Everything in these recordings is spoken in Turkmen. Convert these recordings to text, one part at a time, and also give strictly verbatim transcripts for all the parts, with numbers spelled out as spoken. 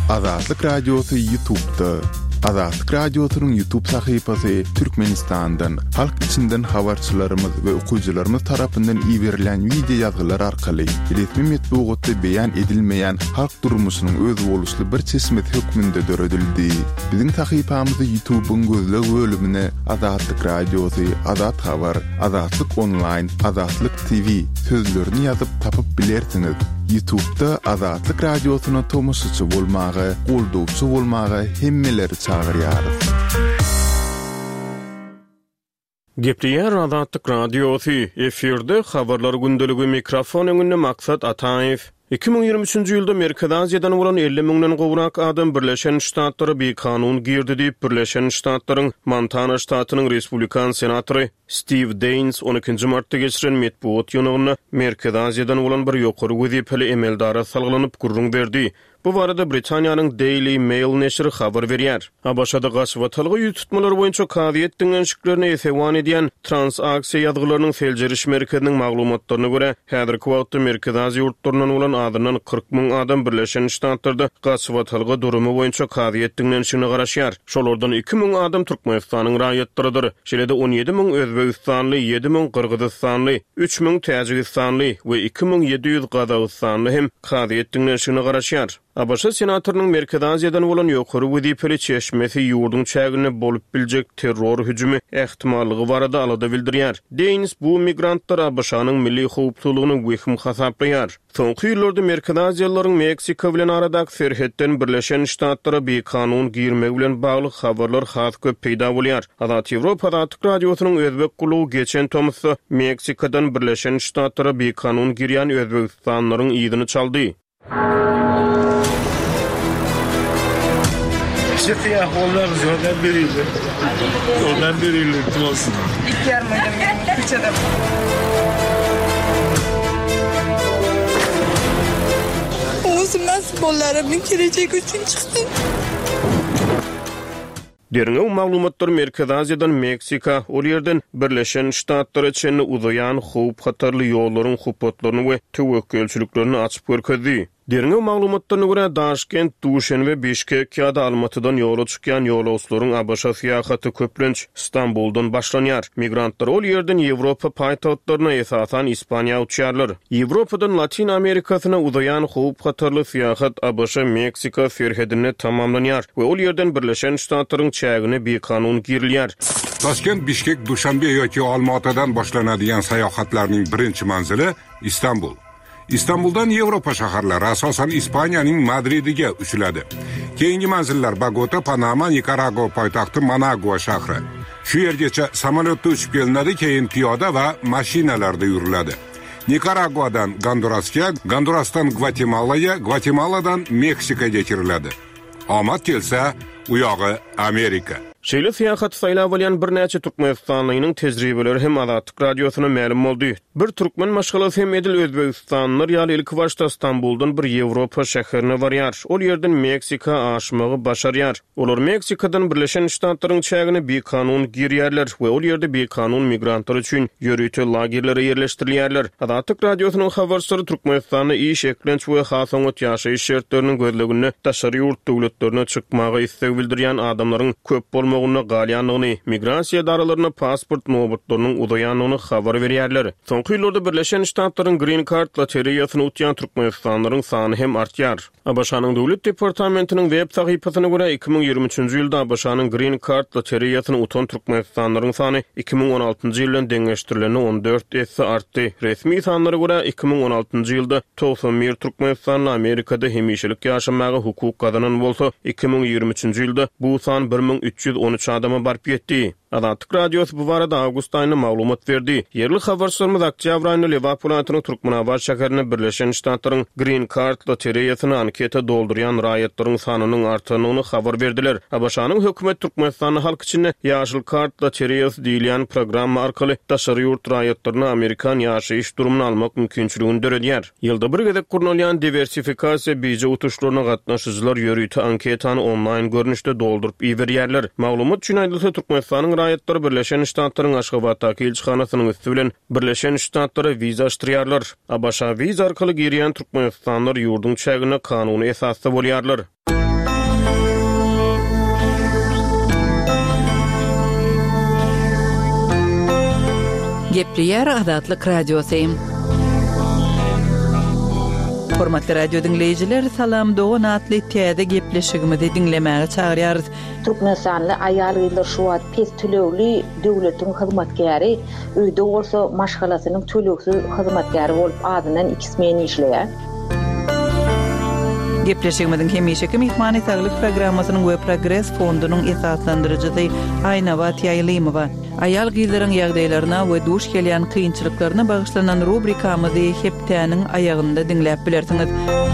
Azatlyk Radiosu YouTube'da. Azatlyk Radiosu'nun YouTube sayfasy Türkmenistan'dan, halk içinden habarçylarymyz we okuyjylarymyz tarapyndan ýiberilen video ýazgylar arkaly resmi metbuatda beýan edilmeýän halk durmuşynyň öz boluşly bir çeşmet hökmünde döredildi. Biziň sayfamyzy YouTube'un gözleg bölümine Azatlyk Radiosu, Azat Habar, Azatlyk Online, Azatlyk T V sözlerini ýazyp tapyp bilersiňiz. YouTube'da Azatlyk Radiosu'na tomoşçy bolmagy, goldowçy bolmagy hemmeleri çağırýar. Gepriýär Azatlyk Radiosu efirde habarlar gündəligi mikrofon öňünde maksat Ataýew. iki bin ýygrimi üçünji ýylda Merkez Aziýadan bolan elli miňden gowrak adam Birleşen Ştatlary bir kanun girdi diýip Birleşen Ştatlaryň Montana ştatynyň Respublikan senatory Steve Daines on ikinji martda geçiren metbuat ýynygyna Merkez Aziýadan bolan bir ýokary wezipeli emeldara salgylanyp gurrun berdi. Bu barada Britaniýanyň Daily Mail neşri habar berýär. Abaşada gaçwatlygy ýüz tutmalar boýunça kaziýet diňençiklerini esewan edýän transaksiýa ýazgylarynyň feljeriş merkeziniň maglumatlaryna görä, häzirki wagtda Merkez Aziýa ýurtlaryndan bolan adynyň kırk miň adam Birleşen Ştatlarda gaçwatlygy durumy boýunça kaziýet diňençigine garaşýar. Şolardan iki miň adam Türkmenistanyň raýatlarydyr. Şeýle-de on ýedi miň Özbegistanly, ýedi miň Kyrgyzstanly, üç miň Täjikistanly we iki miň ýedi ýüz Gazagstanly hem kaziýet diňençigine garaşýar. Abaşa senatorynyň Merkez Aziýadan bolan ýokary wezipeli çeşmesi ýurdun çägine bolup biljek terror hüjümi ähtimallygy barada alada bildirýär. Deýins bu migrantlar Abaşanyň milli howpsuzlygyny wehim hasaplaýar. Soňky ýyllarda Merkez Aziýalylaryň Meksika bilen aradaky serhetden Birleşen Ştatlara bir kanun girmek bilen bagly habarlar has köp peýda bolýar. Azat Ýewropa Azatlyk Radiosynyň özbek gulugy geçen tomysy Meksikadan Birleşen Ştatlara bir kanun girýän Özbegistanlaryň ýygyny çaldy. Çefiye onlar zordan biriydi. Zordan biriydi olsun. İlk yarmaydım benim üç adam. Oğuzum nasıl bollarımın gelecek üçün çıktı. Derňe maglumatlar Merkez Aziýadan Meksika, ol ýerden Birleşen Ştatlary üçin uzayan howp hatarly ýollaryň hupatlaryny we tewekkelçiliklerini açyp görkezdi. Derňe maglumatlaryna görä Daşkent, Duşen we Bişkek ýa-da Almatydan ýola çykýan ýolawçylaryň Abaşa syýahaty köplenç Istanbuldan başlanýar. Migrantlar ol ýerden Ýewropa paýtagtlaryna esasan Ispaniýa uçýarlar. Ýewropadan Latin Amerikasyna uzayan howp hatarly syýahat Abaşa Meksika serhedine tamamlanýar we ol ýerden Birleşen Ştatlaryň çägine bir kanun girilýär. Toshkent, Bishkek, Dushanbe yoki Olmaotadan boşlanadigan sayohatlarning birinchi manzili Istanbul. İstanbuldan Yevropa şaharlary asosan Ispaniýanyň Madridiga uchiladi. Keyingi manzillar Bogota, Panama, Nikaragua poýtagty Managua şahry. Şu ýergacha samolyotda uçup gelinadi, keyin piyoda we mashinalarda ýüriladi. Nikaraguadan Gondurasga, Gondurasdan Gvatemalaya, Gvatemaladan Meksikaga kiriladi. Omad kelsa, u ýagy Amerika. Şeýle syýahat saýlap bolýan bir näçe Türkmenistanlynyň tejribeleri hem Azatlyk Radiosyna ma'lum boldy. Bir türkmen maşgalasy hem edil Özbegistanlylar ýaly ilk başda Istanbuldan bir Ýewropa şäherine barýar. Ol ýerden Meksika aşmagy başarýar. Olar Meksikadan Birleşen Ştatlaryň çägine bir kanun girýärler we ol ýerde bir kanun migrantlar üçin ýörüýte lagerlere ýerleşdirilýärler. Azatlyk Radiosynyň habarçylary Türkmenistanyň iş eklenç we hasaňat ýaşaýyş şertleriniň gözleginde daşary ýurt döwletlerine çykmagy istek bildirýän adamlaryň köp bolmagy Oňa galýanlygyny, migrasiýa daralaryna pasport nobatlarynyň uzaýanlygyny habar berýärler. Soňky ýyllarda Birleşen Ştatlaryň Green Card loteriýasyny utýan Türkmenistanlylaryň sany hem artýar. Abaşanyň döwlet departamentiniň web sahypasyna görä iki bin ýygrimi üçünji ýylda Abaşanyň Green Card loteriýasyny utan Türkmenistanlylaryň sany iki bin on altyncı ýylyň deňeşdirilene on dört esse artdy. Resmi sanlara görä iki bin on altyncı ýylda doksan bir Türkmenistanly Amerikada hemişelik ýaşamagy hukuk gazanan bolsa, iki bin ýygrimi üçünji ýylda bu san bir miň üç ýüz on üç adama barp ýetdi. Azatlyk Radiosu bu barada awgust aýyna maglumat berdi. Yerli habarçylarymyz oktyabr aýyny Liverpool aýatynyň Türkmenabad şäherine Birleşen Ştatlaryň Green Card loteriýasyny anketa doldurýan raýatlaryň sanynyň artanyny habar berdiler. Abaşanyň hökümet Türkmenistanyň halk üçin ýaşyl kart loteriýasy diýilen program arkaly daşary ýurt raýatlaryna Amerikan ýaşaýyş durumuny almak mümkinçiligini döredýär. Ýylda bir gezek gurnalýan diversifikasiýa beýje utuşlaryna gatnaşyjylar ýörüýte anketany online görnüşde doldurup iberýärler. Maglumat üçin aýdylsa Türkmenistanyň raýatlar Birleşen Ştatlaryň Aşgabatdaky elçixanasynyň üstü bilen Birleşen Ştatlara wiza açdyrýarlar. Abaşa wiza arkaly girýän Türkmenistanlylar ýurdun çägine kanuny esasda bolýarlar. Gepleyer Adatlyk Radiosyň. Hormatly radio dinleyijiler, salam Doğan atly täze gepleşigimizi dinlemäge çagyrýarys. Türkmenistanly aýal gyzlar şu wagt pes tölegli döwletiň hyzmatgäri, öýde bolsa maşgalasynyň töleksiz hyzmatgäri bolup adynan iki smen işleýär. Gepleşigimizin hemişeki mehmany saglyk programmasynyň we Progress fondunyň esaslandyrjysy Aýnawa Tiýaýlymowa aýal gyzlaryň ýagdaýlaryna we duş gelýän kynçylyklaryna bagyşlanan rubrikamyzy heptäniň aýagynda dinläp bilersiňiz.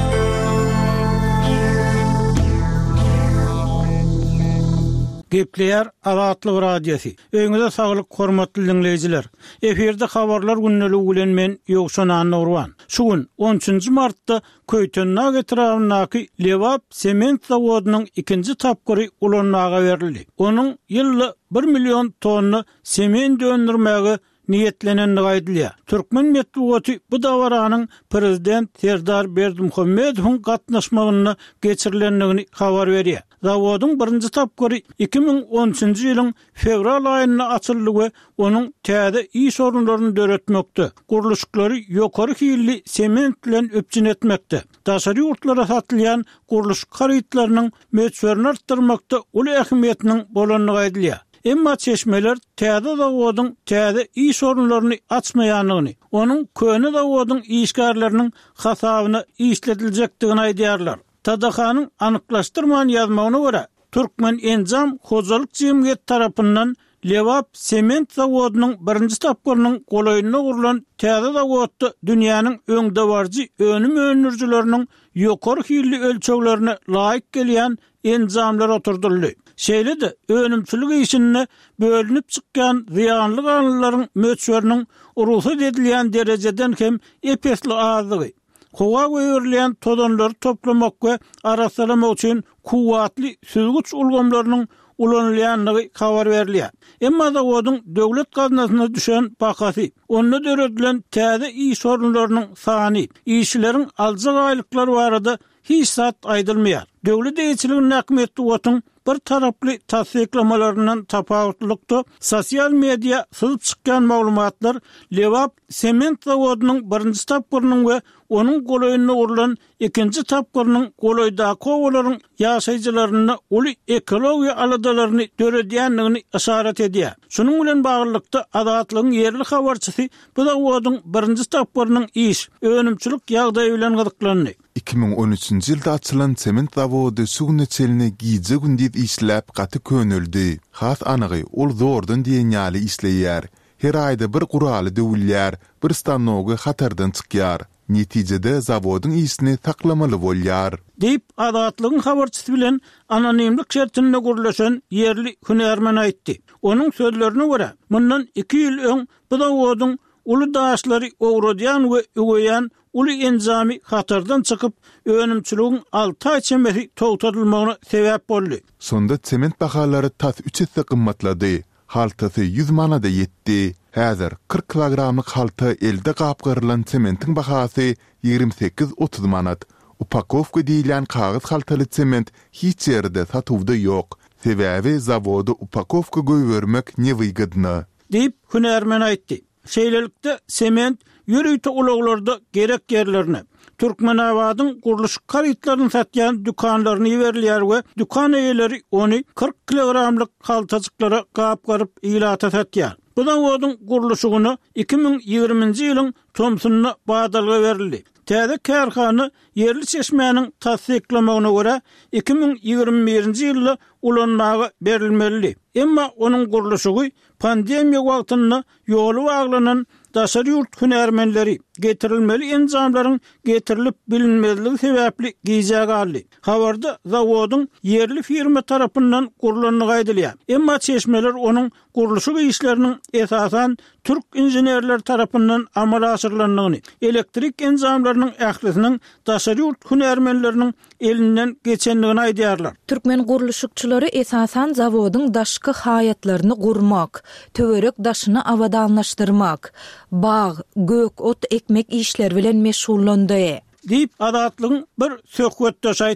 Gepleyer Adatlyk Radiosi. Öňüňizde saglyk hormatly dinleyijiler. Eferde habarlar günnälik bilen men Ýogşan Nurwan. Şu gün on üçinji martda Köýtennag etrawynaky Lewap sement zawodynyň ikinji tapgyry ulanmaga berildi. Onuň ýylly bir million tonna sement öndürmäge niýetlenenini gaýdylýar. Türkmen medeniýeti bu dawaranyň prezident Serdar Berdimuhammedowyň gatnaşmagyna geçirilendigini habar berýär. Zawodyň birinji tapgyry iki ming on üçinji ýylyň fevral aýyna açyldy we onuň täze iş orunlaryny döretmekde. Guruluşlary ýokary hilli sement bilen öpçün etmekde. Daşary ýurtlara satylýan guruluş garytlarynyň möçberini artdyrmakda uly ähmiýetiniň bolanyny gaýdylýar. Emma çeşmeler täze zawodyň täze iş orunlaryny açmaýanyny, onuň köne zawodyň işgärleriniň hasabyna işletiljekdigini aýdýarlar. Tadahanyň anyklaşdyrman ýazmagyna görä, Türkmen Enzam Hojalyk Jemgyýeti tarapyndan Lewap sement zawodynyň birinji tapgyrynyň golaýyna gurulan täze zawodda dünýäniň öňde barjy önüm önürjileriniň ýokary hilli ölçeglerine laýyk gelýän enzamlar oturdyldy. Şeýle-de önümçilik işine bölünip çykkan ziýanly ganlylaryň möçberiniň urusy edilýän derejeden hem epesli azlygy. Howa göýürilýän tozanlary toplamak we arasalamak üçin kuwatly süzgüç ulgamlarynyň ulanylýanlygy habar berilýär. Emma zawodyň döwlet gaznasyna düşen bakasy, onda döredilen täze iş orunlarynyň sany, işleriň aljak aýlyklary barada hiç zat aýdylmaýar. Döwlet eýçiliginiň näkmetli otyň bir taraply tasdiklamalarinden tapawutlukda sosial media syzyp çykkan maglumatlar Lewap sement zawodynyň birinji tapgyrynyň we onuň golaýyna urulan ikinji tapgyrynyň golaýda kowalaryň ýaşaýjylaryna uly ekologiýa aladalaryny döredýänligini işaret edýär. Şunuň bilen baglykda Adatlygyň ýerli habarçysy bu zawodyň birinji tapgyrynyň iş, önümçilik ýagdaýy bilen gyzyklandy. iki ming on üçinji ýylda açylan sement zawody sugyny çeline giýje gündüz işläp gaty könüldi. Has anygy ol zordan diýen ýaly işleýär. Her aýda bir guraly döwülýär, bir stanogy hatardan çykýar. Netijede zawodyň işini taklamaly bolýar. Diýip Adatlygyň habarçysy bilen anonimlik şertinde gurulşan ýerli hünärmen aýtdy. Onuň sözlerine görä, mundan iki ýyl öň bu zawodyň uly daşlary owradýan we ögeýän uly enzami hatardan çykyp önümçiligiň alty ay çemberi togtadylmagyna sebäp boldy. Sonda sement bahalary tas üç hisse gymmatlady. Haltasy yüz manada ýetdi. Häzir kırk kilogramlyk halta elde gapgyrylan sementiň bahasy ýigirmi sekiz otuz manat. Upakowka diýilen kağız haltaly sement hiç ýerde satywda ýok. Sebäbi zawody upakowka goýbermek newygydyny. Diýip hünärmen aýtdy. Şeýlelikde sement ýürüýte ulaglarda gerek ýerlerine Türkmenawadyň guruluş garytlaryny satýan dükanlaryny ýeberler we dükan eýeleri ony kırk kilogramlyk haltacyklara gapgaryp ýylata satýar. Bu zawodyň guruluşyny iki ming ýigriminji ýylyň Tomsunyna badalga berildi. Täze kärhany ýerli çeşmäniň tasdiklamagyna görä iki ming ýigirmi birinji ýylda ulanmaga berilmeli. Emma onuň guruluşy pandemiýa wagtynda ýoly baglanan daşary ýurt hünärmenleri getirilmeli enzamlaryň getirilip bilinmezligi sebäpli giýjä galdy. Habarda zawodyň ýerli firma tarapyndan gurulanyny gaýdylýar. Emma çeşmeler onuň guruluşy işleriniň esasan türk injenerler tarapyndan amala aşyrylanyny, elektrik enzamlarynyň ählisiniň daşary ýurt hünärmenleriniň elinden geçenligini aýdýarlar. Türkmen guruluşçylary esasan zawodyň daşky haýatlaryny gurmak, töwerek daşyny awadanlaşdyrmak, bağ, gök, ot ekmek işler bilen meşgullandy. Diýip Adatlygyň bir söhbetde aýtdy.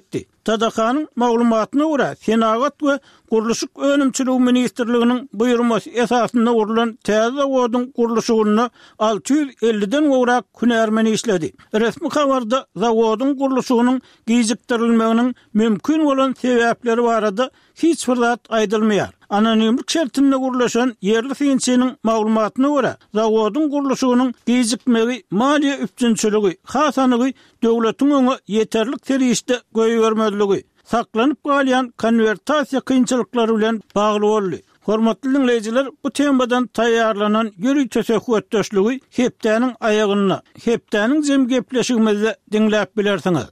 T D K'nın maglumatyna görä Senagat we Guruluşyk Önümçiligi Ministrliginiň buýrmasy esasynda urulan täze zawodun guruluşyny alty yüz elliden gowrak hünärmeni işledi. Resmi habarda zawodun guruluşynyň gijikdirilmeginiň mümkin bolan sebäpleri barada hiç bir zat aýdylmaýar. Anonimlik şertinde gurulaşan yerli fiýensiniň maglumatyna görä zawodun guruluşynyň gijikmegi maliýe üpçünçiligi, hasanygy döwletiň öňe yeterlik terişde goýbermezligi, saklanyp galýan konvertasiýa kynçylyklary bilen bagly boldy. Hormatly dinleýijiler, bu temadan taýýarlanan ýöri töseküwetdeşligi hepdäniň aýagyna, hepdäniň jem gepleşigimizde dinläp bilersiňiz.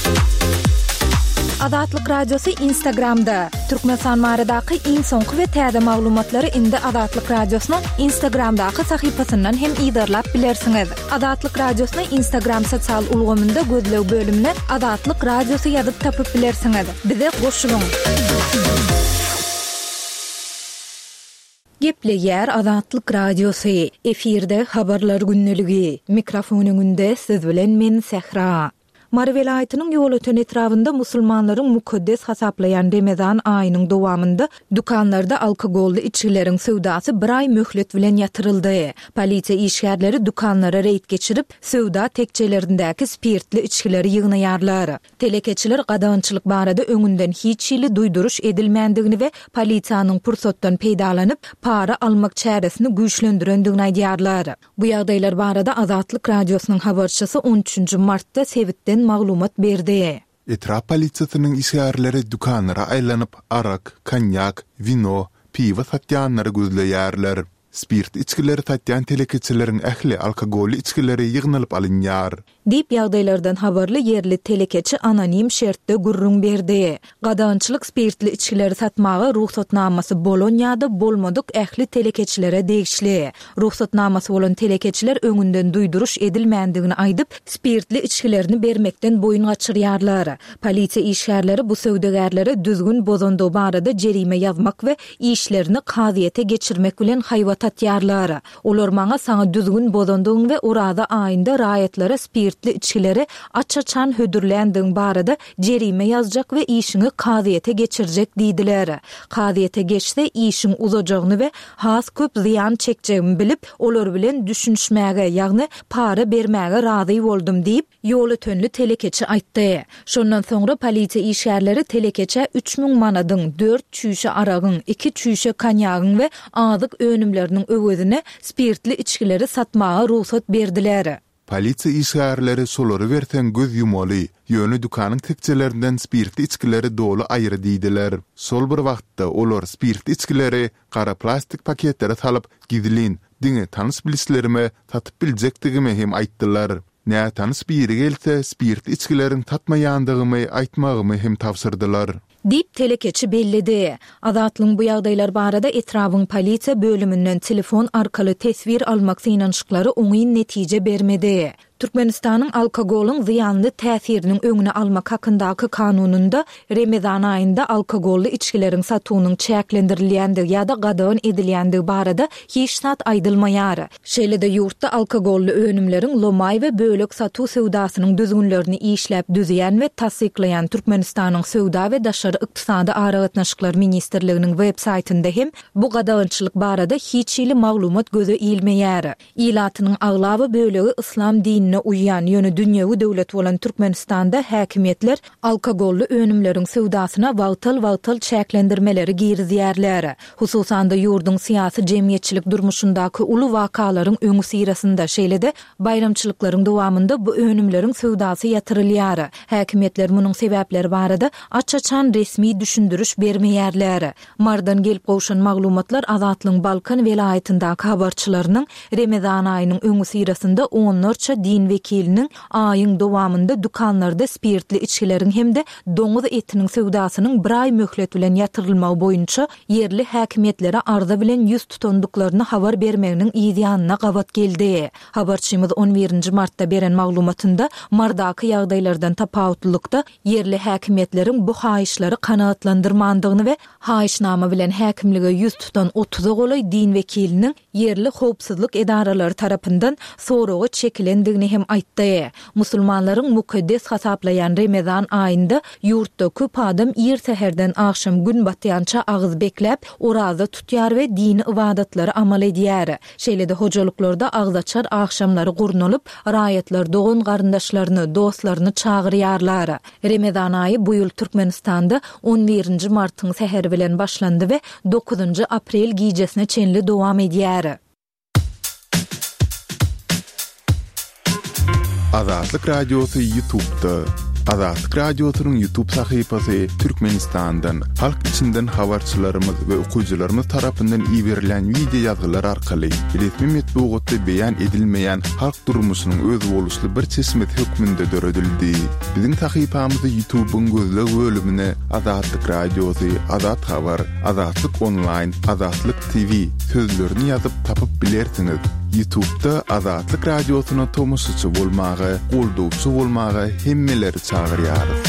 Adatlyk Radiosu Instagramda. Türkmenistan baradaky iň soňky we täze maglumatlary indi Adatlyk Radiosynyň Instagramdaky sahypasyndan hem ýydarlap bilersiňiz. Adatlyk Radiosynyň Instagram sosial ulgamynda gözlew bölümine Adatlyk Radiosu ýazyp tapyp bilersiňiz. Bize goşulyň. Gepleýär Adatlyk Radiosu. Efirde habarlar günneligi. Mikrofonyňynda siz bilen men Sehra. Mari welaýatynyň ýol öten etrafynda musulmanlaryň mukaddes hasaplayan Ramazan aýynyň dowamında dukanlarda alkogolly içkileriň sowdasy bir ay möhlet bilen ýatyryldy. Polisiýa işgärleri dukanlara reýt geçirip, sowda tekçelerindäki spirtli içkileri ýygnaýarlar. Telekeçiler gadançylyk barada öňünden hiç ýyly duýduruş edilmändigini we polisiýanyň pursatdan peýdalanyp para almak çäresini güýçlendirendigini aýdýarlar. Bu ýagdaýlar barada Azatlyk Radiosynyň habarçysy on üçünji martda Sewitden maglumat berdi. Etraf polisiýasynyň işgärleri dukanlara aýlanyp arak, konyak, vino, piwa satýanlary gözleýärler. Spirt içkileri satýan telekeçileriň ähli alkogolly içkileri ýygnalyp alynýar. Dip ýagdaýlardan habarly yerli telekeçi anonim şertde gurrun berdi. Gadançylyk spirtli içkileri satmagy ruhsatnamasy bolan ýa-da bolmadyk ähli telekeçilere degişli. Ruhsatnamasy bolan telekeçiler öňünden duýduruş edilmändigini aýdyp, spirtli içkilerini bermekden boyun gaçyrýarlar. Polisiýa işgärleri bu söwdegärlere düzgün bozondow barada jerime ýazmak we işlerini kaziýete geçirmek bilen haýwat atýarlar. Olar maňa saňa düzgün bozondow we orada aýynda raýatlara spirt içkileri açaçan hödürländiň barada jerime ýazjak we işini kaziýete geçirjek diýdiler. Kaziýete geçse işiň uzajagyny we has köp ziýan çekjegini bilip, olar bilen düşünşmäge, ýagny para bermäge razy boldum diýip ýol ötenli telekeçi aýtdy. Şondan soňra polisiýa işgärleri telekeçe üç ming manadyň dört çüşe aragyň, iki çüşe konyagyň we azyk önümleriniň öwedine spirtli içkileri satmaga ruhsat berdiler. Polisiýa işgärleri solary bersen göz yumaly, ýöne dukanyň tekçelerinden spirtli içkileri dolu aýry diýdiler. Sol bir wagtda olar spirtli içkileri gara plastik paketlere salyp gidilin, diňe tanys bilislerime satyp biljekdigimi hem aýtdylar. Näme tanys biri gelse spirtli içkilerin tatmaýandygymy aýtmagymy hem tawsyrdylar. Dip telekeçi bellidi. Azatlyň bu ýagdaýlar barada etrawyň polisiýa bölümünden telefon arkaly tesvir almak synanşyklary oňy netije bermedi. Türkmenistanyň alkogolun ziyanlı täsiriniň öňüne almak hakyndaky kanununda Ramazan aýynda alkogolly içkilerin satunyň çäklendirilýändigi ýa-da gadan edilýändigi barada hiç sat aýdylmaýar. Şeýle-de ýurtda alkogolly önümleriň lomay we bölek satu sowdasynyň düzgünlerini işläp düzýän we tassyklaýan Türkmenistanyň sowda we daşary ykdysady aragatnaşyklar ministrliginiň web saýtynda hem bu gadançylyk barada hiç ýyly maglumat göze ilmeýär. Ilatynyň aglaby bölegi islam din uyan ýöne dünýäwi döwlet bolan Türkmenistanda häkimetler alkogolly önümleriň sowdasyna wagtal-wagtal çäklendirmeleri girizýärler. Hususan da ýurdun syýasy jemgyýetçilik durmuşyndaky uly wakalaryň öňü sirasynda şeýle-de bayramçylyklaryň dowamında bu önümleriň sowdasy ýatyrylýar. Häkimetler munyň sebäpleri barada açaçan resmi düşündürüş bermeýärler. Mardan gelip gowşan maglumatlar Azatlyň Balkan welaýatyndaky habarçylarynyň Ramazan aýynyň öňü sirasynda onlarça din vekilinin aýyň dowamında dukanlarda spirtli içkilerin hemde doňuz etiniň sowdasynyň bir ay möhlet bilen ýatyrylmagy boýunça yerli häkimetlere arza bilen ýüz tutandyklaryny habar bermeginiň ýa-da gawat geldi. Habarçymyz on birinji martda beren maglumatynda mardaky ýagdaýlardan tapawutlykda yerli häkimetleriň bu haýyşlary kanaatlandyrmandygyny we haýyşnama bilen häkimlige ýüz tutan otuz goly din vekiliniň yerli howpsuzlyk edaralary tarapyndan soragy çekilendigini edilýäni hem aýtdy. Musulmanlaryň mukaddes hasaplayan Ramazan aýynda ýurtda köp adam ýer seherden akşam gün batýança agyz beklep, oraza tutýar we dini ibadatlary amal edýär. Şeýlede hojalyklarda agzaçar akşamlary gurnulyp, raýatlar dogan garyndaşlaryny, dostlaryny çağırýarlar. Ramazan aýy bu ýyl Türkmenistanda on birinji martyň seheri bilen başlandy we dokuzunji aprel gijesine çenli dowam edýär. Azatlyk Radiosu YouTube'da. Azatlyk Radiosu'nun YouTube sahypasy Türkmenistandan, halk içinden habarçylarymyz we okuyjylarymyz tarapyndan iýerilen video ýazgylar arkaly resmi metbuatda beýan edilmeýän halk durmuşynyň öz boluşly bir çeşmet hökmünde döredildi. Biziň sahypamyzy YouTube'un gözleg bölümine Azatlyk Radiosu, Azat Habar, Azatlyk Online, Azatlyk T V sözlerini ýazyp tapyp bilersiňiz. YouTube'da Azatlyk Radiosu'na tomusçy bolmagy, goldowçy bolmagy hemmeleri çağırýarys.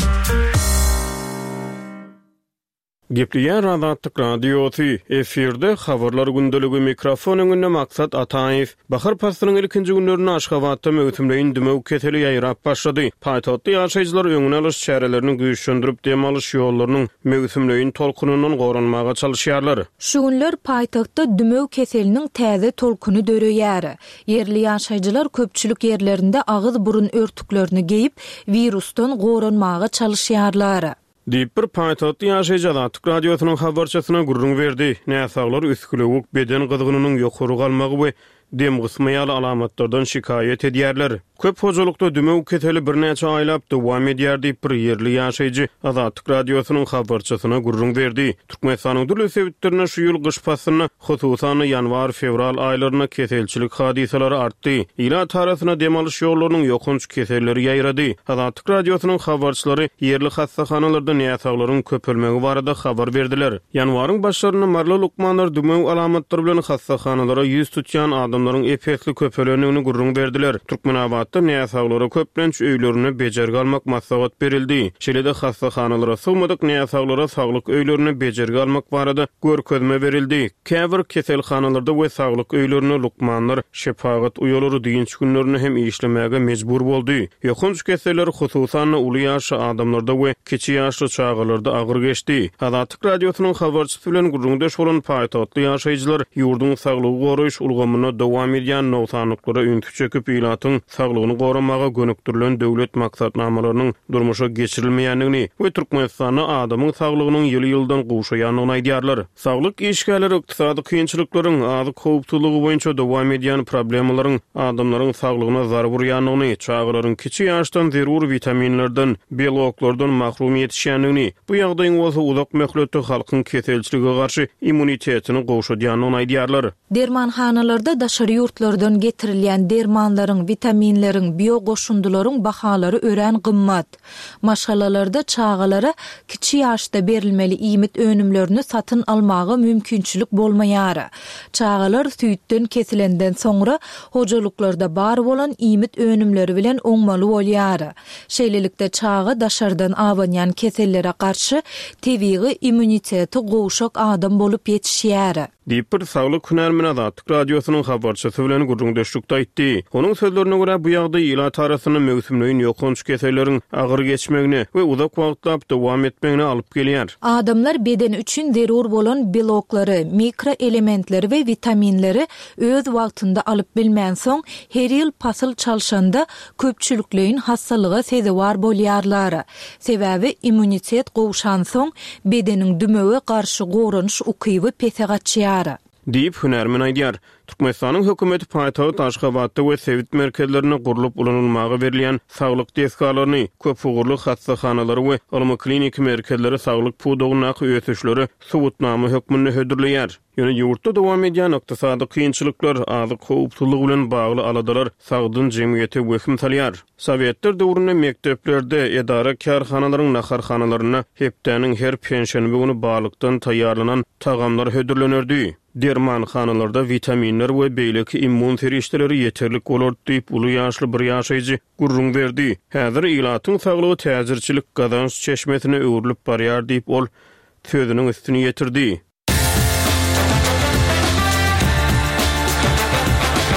Gepliýär Azatlyk Radiosu efirde habarlar gündeligi mikrofon öňünde maksat Ataýew. Bahar pasynyň ilkinji günlerini Aşgabatda möhümleýin dümew keteli ýaýrap başlady. Paýtatda ýaşaýjylar öňüne alyş çärelerini güýçlendirip dem alyş ýollarynyň möhümleýin tolkunundan goranmaga çalışýarlar. Şu günler paýtatda dümew keseliniň täze tolkuny döreýär. Yerli ýaşaýjylar köpçülik ýerlerinde agyz burun örtüklerini geyip virusdan goranmaga çalışýarlar. Diýip bir paýtatda ýaşaýjy Azatlyk Radiosynyň habarçysyna gurrun berdi. Näsaglar üskülewik beden gyzygynyň ýokary galmagy we dem gysmaýaly alamatlardan şikaýet edýärler. Köp hojalykda dümew keteli bir näçe aýlap dowam edýär diýip bir yerli ýaşaýjy Azatlyk Radiosynyň habarçysyna gurrun berdi. Türkmenistanyň dürli sebäplerine şu ýyl gyş pasyna, hususan ýanwar-fevral aýlaryna keselçilik hadiseleri artdy. Ila tarasyna dem alyş ýollarynyň ýokunç keselleri ýaýrady. Azatlyk Radiosynyň habarçylary yerli hastahanalarda näsaglaryň köpelmegi barada habar berdiler. Ýanwaryň başlaryna marly lukmanlar dümew alamatlary bilen hastahanalara ýüz tutýan adamlaryň epesli köpelenigini gurrun berdiler. Türkmenabatda näsaglara köplenç öýlerini bejerge almak maslahat berildi. Şeýlede hastahanalara sowmadyk näsaglara saglyk öýlerini bejerge almak barada görkezme berildi. Käbir keselhanalarda we saglyk öýlerini lukmanlar şefagat uýalary diýinç günlerini hem işlemege mejbur boldy. Ýokunç keseller hususan uly ýaşy adamlarda we kiçi ýaşly çağalarda agyr geçdi. Azatlyk Radiosynyň habarçysy bilen gurrundaş bolan paýtatly ýaşaýjylar ýurduň saglygy goraýyş ulgamyna dowam edýän nowsanlyklara üntü çekip ýylatyň saglygyny goramaga gönükdirilen döwlet maksatnamalarynyň durmuşa geçirilmeýändigini we Türkmenistanyň adamyň saglygynyň ýyly-ýyldan gowşaýanyny aýdýarlar. Saglyk işgärleri ykdysady kynçylyklaryň azyk howpsuzlygy boýunça dowam edýän problemlaryň adamlaryň saglygyna zarar berýändigini, çağalaryň kiçi ýaşdan zerur vitaminlerden, beloklardan mahrum ýetişýändigini, bu ýagdaýyň bolsa uzak möhletde halkyň keselçilige garşy immunitetini gowşadýanyny aýdýarlar. Dermanhanalarda daşary ýurtlardan getirilýän dermanlaryň, vitaminleriň, biogoşundularyň bahalary ören gymmat. Maşgalalarda çağalara kiçi ýaşda berilmeli iýmit önümlerini satyn almagy mümkinçilik bolmaýar. Çağalar süýtden kesilenden soňra hojalyklarda bar bolan iýmit önümleri bilen oňmaly bolýar. Şeýlelikde çağa daşardan awanýan kesellere garşy tebigy immuniteti gowşak adam bolup ýetişýär. Diýip bir saglyk hünärmen Azatlyk Radiosynyň habarçysy bilen gurrundaşlykda aýtdy. Onuň sözlerine görä bu ýagdaý ýyla tarasyny möhümleýin ýokunç keselleriň agyr geçmegini we uzak wagtlap dowam etmegini alyp gelýär. Adamlar beden üçin zerur bolan beloklary, mikroelementleri we vitaminleri öz wagtynda alyp bilmän soň her ýyl pasyl çalşanda köpçülikleýin hastalyga sezewar bolýarlar. Sebäbi immunitet gowşan soň bedeniň dümewe garşy gorunç ukyby pesegatçýar. Diýip hünärmen aýdýar. Türkmenistanyň hökümeti paýtagy Aşgabatda we Sewit merkezlerine gurulyp ulanylmagy berilýän saglyk deskalaryny, köp ugurly hastahanalary we almy klinik merkezleri saglyk pudogyna öýtüşleri subutnama hökmünde hödürleýär. Ýöne ýurtda dowam edýän ykdysady kynçylyklar, azyk howpsuzlygy bilen bagly aladalar sagdyn jemgyýeti wehim salýar. Sowetler döwründe mekteplerde, edara karhanalaryň naharhanalaryna hepdeniň her penşenbe güni balykdan taýýarlanan tagamlar hödürlenerdi. Dermanhanalarda vitaminler we beýleki immun ferişteleri ýeterlik bolar diýip uly ýaşly bir ýaşaýjy gurrun berdi. Häzir ýylatyň saglygy täzirçilik gazanç çeşmesine öwrülip barýar diýip ol sözüniň üstüne ýetirdi.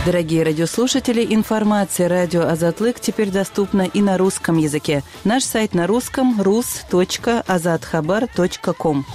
Дорогие радиослушатели, информация «Радио Азатлык» теперь доступна и на русском языке. Наш сайт на русском – рус точка азатхабар точка ком.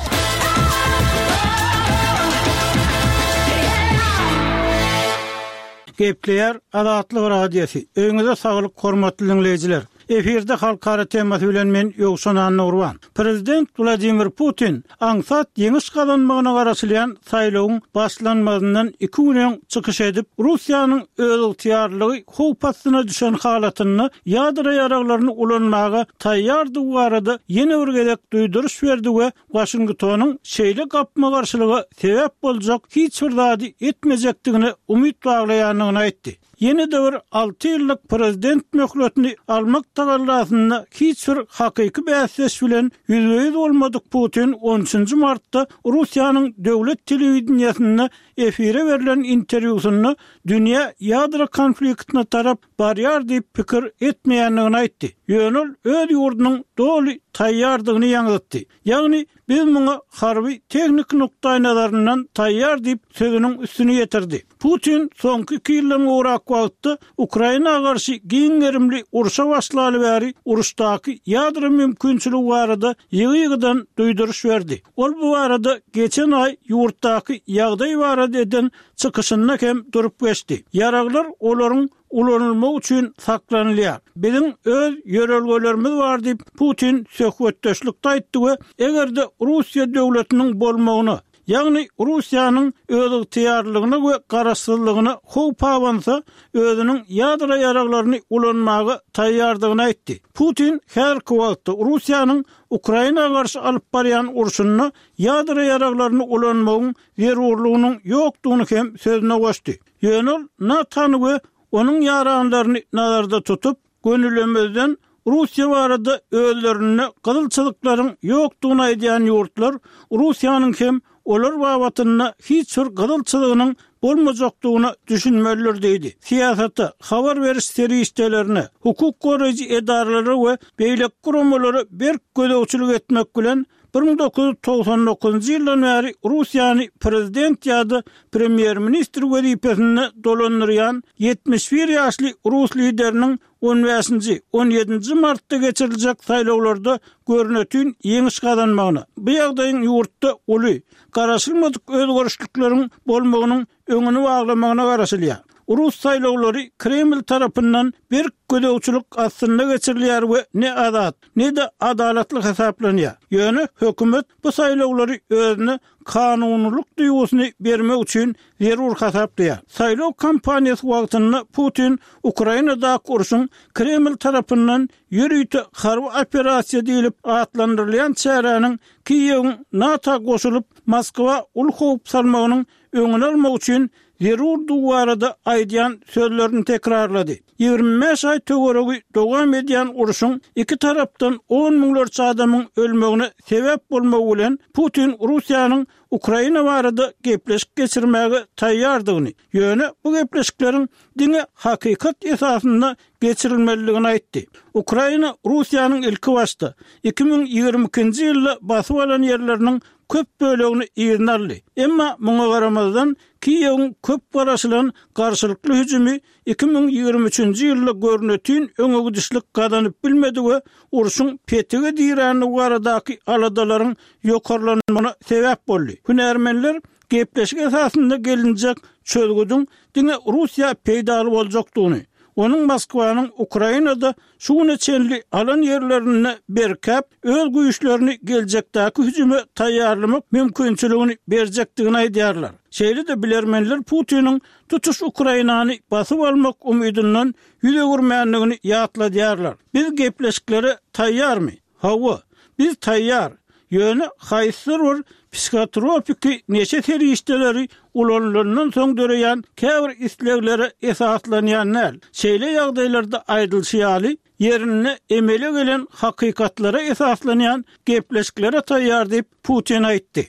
Gepleyer Azatlyk radiosu. Öňüňizde saglyk, hormatly dinleýijiler. Eferde halkara temasy bilen men Ýogşan Nurwan. Prezident Vladimir Putin aňsat ýeňiş kazanmagyna garaşylan saýlawyň başlanmagynyň iki gün çykyş edip Russiýanyň öz ýarlygy howpasyna düşen halatyny ýadra ýaraglaryny ulanmaga taýýardy barada ýene bir gezek duýduruş berdi we Washingtonyň şeýle gapma garşylygy sebäp boljak hiç bir zady etmejekdigine umyt baglaýanyny aýtdy. Yeni de bir altı yıllık prezident möhletini almak tagallasında hiç bir hakiki bäsleş bilen yüzde yüz olmadık Putin on üçünji martda Russiýanyň döwlet telewizionyasynda efire verilen interwýusynda dünýä ýadra konfliktine tarap barýar diýip pikir etmeýändigini aýtdy. Ýönül öz ýurdunyň doly taýýardygyny ýaňytdy. Ýagny biz muňa harby teknik nukdaý nazaryndan taýýar diýip sözüniň üstüne ýetirdi. Putin soňky iki ýyldan urak wagtda Ukraina garşy giňerimli uruşa başlaly bäri uruşdaky ýadra mümkinçiligi barada ýygy-ýygydan duýduruş berdi. Ol bu barada geçen ay ýurtdaky ýagdaý barada eden çykyşyna hem durup geçdi. Ýaraglar olaryň ulanılmak üçin saklanılýar. Bizim öz ýörelgelerimiz bar diýip Putin söhbetdeşlikde aýtdy we egerde Russiýa döwletiniň bolmagyny, ýagny Russiýanyň öz ýarlygyny we garaşsyzlygyny howp awansa özüniň ýadra ýaraglaryny ulanmagy taýýardygyny aýtdy. Putin her wagtda Russiýanyň Ukraina garşy alyp barýan uruşyny ýadra ýaraglaryny ulanmagyň zerurlygynyň ýokdugyny hem sözüne goşdy. Ýönül Natan we onun yaranlarını nazarda tutup gönülemezden Russiýa barada özlerini gydylçylyklaryň ýokdugyny aýdýan ýurtlar Russiýanyň hem olar babatyna hiç bir gydylçylygynyň bolmajakdygyny düşünmeliler diýdi. Siýasatda habar beriş serişdelerine, hukuk goraýjy edaralary we beýlek gurumlary bir gödäwçilik etmek bilen bir ming dokuz yüz togsan dokuzunji ýyldan bäri Russiýany prezident ýa-da premier ministr wezipesine dolandyrýan yetmiş bir ýaşly Rus lideriniň on beşinji on ýedinji martda geçiriljek saýlawlarda görnetýän ýeňiş kazanmagyna, bu ýagdaýyň ýurtda uly, garaşylmadyk özgörüşlikleriň bolmagynyň öňüni baglamagyna garaşylýar. Rus saýlawlary Kreml tarapyndan bir gödäwçilik aslynda geçirilýär we ne adat, ne de adalatly hesaplanýar. Ýöne hökümet bu saýlawlary özüne kanunluk duýgusyny bermek üçin zerur hesaplaýar. Saýlaw kampaniýasy wagtynda Putin Ukrainada uruşyň Kreml tarapyndan ýürüýte harby operasiýa diýilip atlandyrylýan çäranyň Kiýewiň NATO goşulyp Moskwa ul howp salmagynyň öňüni almak üçin zerur duwarada aýdýan sözlerini tekrarlady. ýygrimi beş ay töweregi dowam edýän uruşyň iki tarapdan on miňlerçe adamyň ölmegine sebäp bolmagy bilen Putin Russiýanyň Ukraina barada gepleşik geçirmäge taýýardygyny, ýöne bu gepleşikleriň diňe hakykat esasynda geçirilmeligini aýtdy. Ukraina Russiýanyň ilki başda iki ming ýygrimi ikinji ýylda basyp alan ýerleriniň köp bölegini ýerine aldy. Emma muňa garamazdan Kiýewiň köp garaşylan garşylykly hüjümi iki ming ýygrimi üçinji ýylda görnetýän öňegidişlik kazanyp bilmedi we uruşyň petigi diýräni baradaky aladalaryň ýokarlanmagyna sebäp boldy. Hünärmenler gepleşik esasynda gelinjek çözgüdüň diňe Russiýa peýdaly boljakdygyny, onun Moskwanyň Ukrainada şuňa çenli alan ýerlerini berkep öz güýçlerini geljekdäki hüjüme taýýarlamak mümkinçiligini berjekdigini aýdýarlar. Şeýle de bilermenler Putiniň tutuş Ukrainany basyp almak umydyndan ýüze gurmänligini ýatladýarlar. Biz gepleşiklere taýýarmy? Hawa, biz taýýar. Ýöne haýsır bir psikotropiki neçe serişdeleri ulanlarından soň döreýän käbir isleglere esaslanýan näl. Şeýle ýagdaýlarda aýdylşýaly ýerine emele gelen hakykatlara esaslanýan gepleşiklere taýýar diýip Putin aýtdy.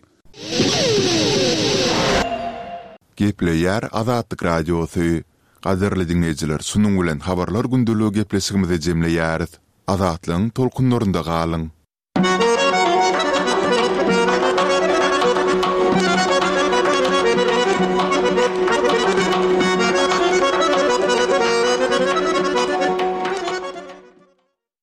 Gepleýär Azatlyk radiosy. Gaderli dinleýijiler, sunuň bilen habarlar gündeligi gepleşigimizi jemleýäris. Azatlyň tolkunlarynda galyň.